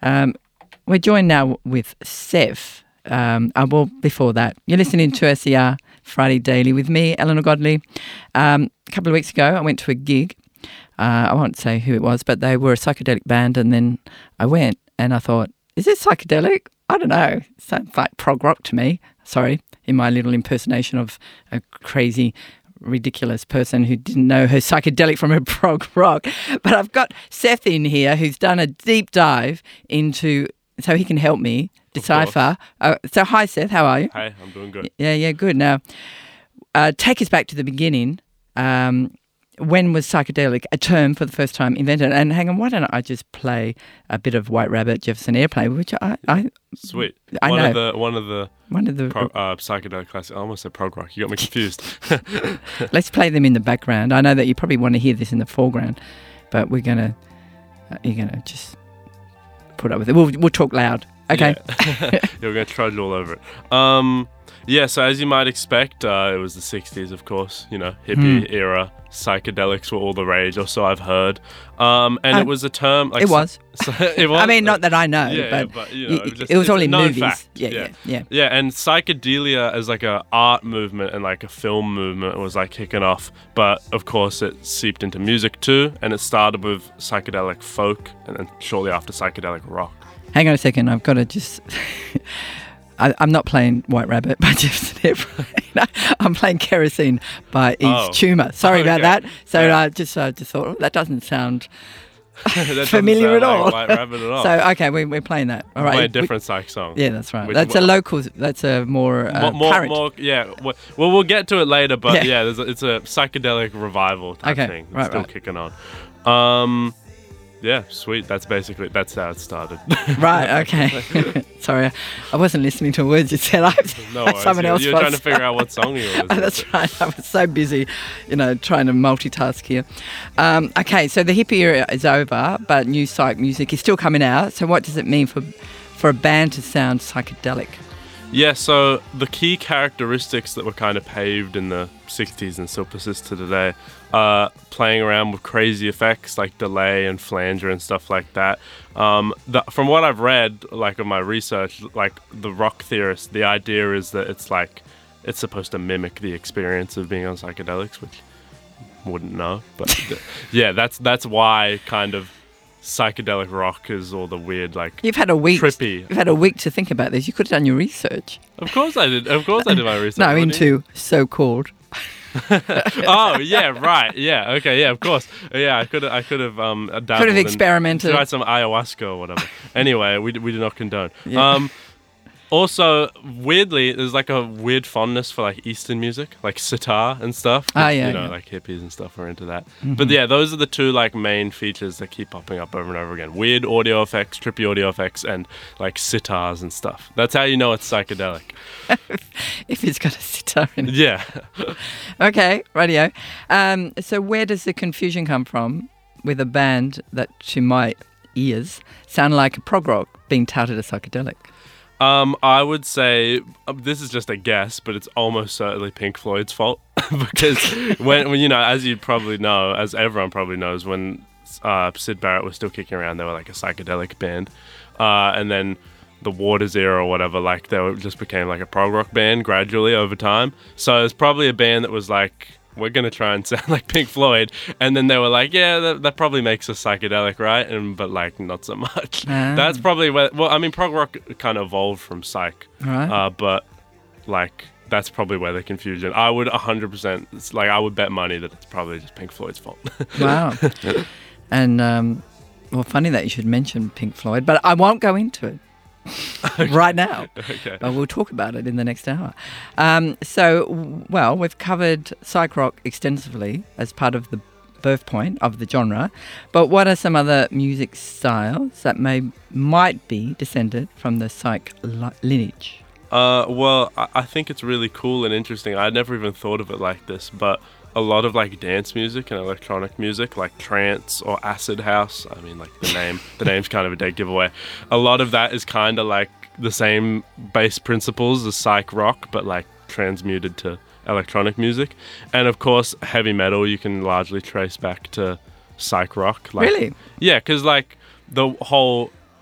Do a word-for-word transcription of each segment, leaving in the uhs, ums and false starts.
Um, we're joined now with Sev. Um, uh, well, before that, you're listening to S E R Friday Daily with me, Eleanor Godley. Um, a couple of weeks ago, I went to a gig. Uh, I won't say who it was, but they were a psychedelic band, and then I went and I thought, is this psychedelic? I don't know. It sounds like prog rock to me. Sorry, in my little impersonation of a crazy, ridiculous person who didn't know her psychedelic from her prog rock. But I've got Seth in here who's done a deep dive into, so he can help me decipher. Uh, so hi, Seth. How are you? Hi, I'm doing good. Yeah, yeah, good. Now, uh, take us back to the beginning. Um, when was psychedelic a term for the first time invented? And hang on, why don't I just play a bit of White Rabbit, Jefferson Airplane, which I, I sweet. I one know of the one of the one of the pro, uh, psychedelic classics. I almost said prog rock. You got me confused. Let's play them in the background. I know that you probably want to hear this in the foreground, but we're gonna uh, you're gonna just put up with it. We'll we'll talk loud. Okay. Yeah, yeah we're gonna trudge all over it. Um, yeah. So as you might expect, uh, it was the sixties, of course. You know, hippie Mm. era. Psychedelics were all the rage, or so I've heard. Um, and Uh, it was a term. Like, it was. So, it was. I mean, not that I know, yeah, but, yeah, but you know, it, it was, just, it was all it's a in known movies. fact. Yeah, yeah, yeah. Yeah, and psychedelia as like a art movement and like a film movement was like kicking off. But of course, it seeped into music too, and it started with psychedelic folk, and then shortly after psychedelic rock. Hang on a second. I've got to just. I, I'm not playing White Rabbit by Jefferson Airplane. I'm playing Kerosene by Eve's Oh. Tumor. Sorry Okay. about that. So Yeah. I just uh, just thought, oh, that doesn't sound That doesn't familiar sound at like all. White Rabbit at all. So, okay, we, we're playing that. All right. Play a We- different psych song. yeah, that's right. Which- That's a local, that's a more, uh, more, more, current. more, yeah. Well, we'll get to it later, but Yeah. yeah, there's a, it's a psychedelic revival type Okay, thing. It's right, still right. kicking on. Um, yeah, sweet. That's basically that's how it started. Right, okay. Sorry, I wasn't listening to words you said. I No, worries. someone you, else you were was. trying to figure out what song you was. Oh, that's right. I was so busy, you know, trying to multitask here. Um, okay, so the hippie era is over, but new psych music is still coming out. So what does it mean for for a band to sound psychedelic? Yeah, so the key characteristics that were kind of paved in the sixties and still persist to today, uh, playing around with crazy effects like delay and flanger and stuff like that. Um, the, from what I've read, like in my research, like the rock theorists, the idea is that it's like it's supposed to mimic the experience of being on psychedelics, which wouldn't know, but th- yeah, that's that's why kind of psychedelic rock is all the weird like You've had a week. trippy. You've had a week to think about this. You could have done your research. Of course I did. Of course I did my research. No, What do you into so-called. oh yeah, right, yeah, okay, yeah, of course, yeah. I could, I could have, um, dabbled Could have and experimented. tried some ayahuasca or whatever. Anyway, we we do not condone. Yeah. Um, also, weirdly, there's like a weird fondness for like Eastern music, like sitar and stuff. 'cause, Ah, yeah, you know, yeah. like hippies and stuff are into that. Mm-hmm. But yeah, those are the two like main features that keep popping up over and over again: weird audio effects, trippy audio effects, and like sitars and stuff. That's how you know it's psychedelic. If it's got a sitar in it. Yeah. Okay, radio. Um, so where does the confusion come from with a band that, to my ears, sound like a prog rock being touted as psychedelic? Um, I would say uh, this is just a guess, but it's almost certainly Pink Floyd's fault because when, when you know, as you probably know, as everyone probably knows, when uh, Syd Barrett was still kicking around, they were like a psychedelic band, uh, and then the Waters era or whatever, like they were, just became like a prog rock band gradually over time. So it's probably a band that was like, we're gonna try and sound like Pink Floyd, and then they were like, yeah, that, that probably makes us psychedelic, right? And but like not so much. Ah. That's probably where. Well, I mean, prog rock kind of evolved from psych, Right. uh, but like that's probably where the confusion. I would one hundred percent, it's like I would bet money that it's probably just Pink Floyd's fault. Wow. And, um, well, funny that you should mention Pink Floyd, but I won't go into it right now. Okay. But we'll talk about it in the next hour. Um, so, w- well, we've covered psych rock extensively as part of the birth point of the genre. But what are some other music styles that may might be descended from the psych li- lineage? Uh, well, I, I think it's really cool and interesting. I never even thought of it like this, but a lot of like dance music and electronic music, like trance or acid house. I mean, like the name, the name's kind of a dead giveaway. A lot of that is kind of like the same base principles as psych rock, but like transmuted to electronic music. And of course, heavy metal you can largely trace back to psych rock. Like, Really? Yeah, because like the whole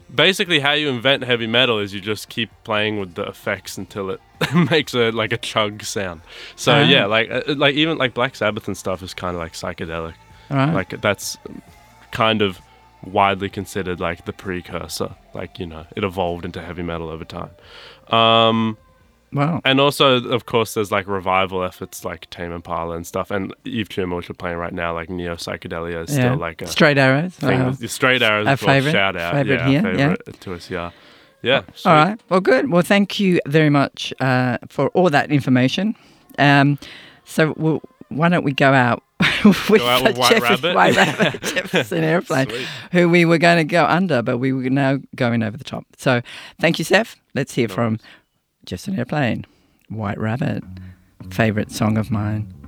basically how you invent heavy metal is you just keep playing with the effects until it makes a like a chug sound. So Ah. yeah, like uh, like even like Black Sabbath and stuff is kind of like psychedelic. All right. Like that's kind of widely considered like the precursor. Like, you know, it evolved into heavy metal over time. Um, wow. and also, of course, there's like revival efforts like Tame Impala and stuff. And Eve Tumor, which we're playing right now, like neo psychedelia is Yeah. still like a Straight Arrows. thing. Wow. The Straight Arrows, Our of course, favourite- shout out. favourite yeah, here, our yeah. favourite to us, yeah. Yeah. All sweet. right. Well, good. Well, thank you very much uh, for all that information. Um, so we'll, why don't we go out with, Go out with White Jefferson, Rabbit? White Rabbit, Jefferson Airplane, Sweet. who we were going to go under, but we were now going over the top. So thank you, Seth. Let's hear No from worries. Jefferson Airplane, White Rabbit, favourite song of mine.